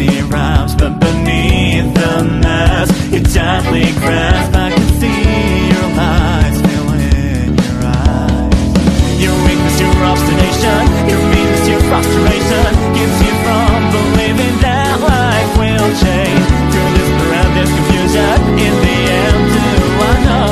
me rhymes, but beneath the mask, you gently grasp. I can see your lies fill in your eyes. Your weakness, your obstination, your meanness, your frustration keeps you from believing that life will change. Through this this confusion, in the end, do I know?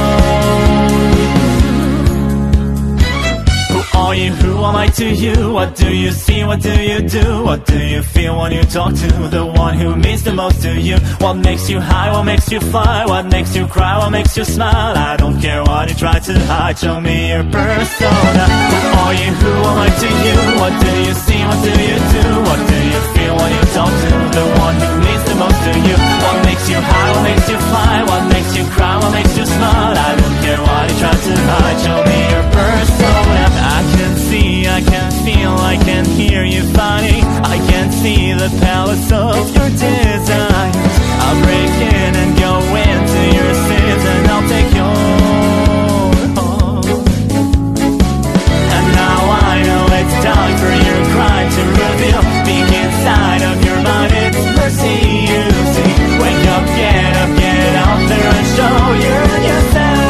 Who are you? Who am I to you? What do you see? What do you do? What do you feel when you talk to the one who means the most to you? What makes you high? What makes you fly? What makes you cry? What makes you smile? I don't care what you try to hide. Show me your persona. Who are you? Who am I to you? What do you see? What do you do? What do you feel when you talk to the one who means the most to you? What makes you high? What makes you fly? What makes you cry? What makes you smile? I don't care what you try to hide. Show me your persona. I can see, I can feel, I can hear you fighting. I can see the palace of your desires. I'll break in and go into your sins, and I'll take your home. And now I know it's time for your crime to reveal. Peek inside of your mind, it's mercy you see. Wake up, get out there and show yourself.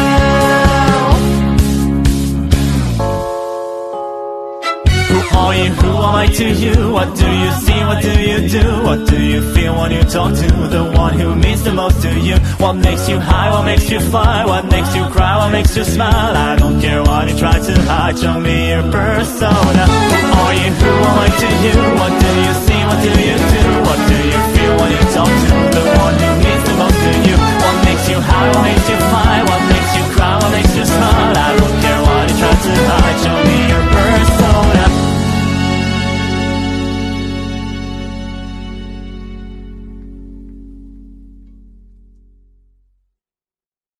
Who are you? Who am I to you? What do you see? What do you do? What do you feel when you talk to the one who means the most to you? What makes you high? What makes you fly? What makes you cry? What makes you smile? I don't care what you try to hide. Show me your persona. Who are you? Who am I to you? What do you see? What do you do? What do you feel when you talk to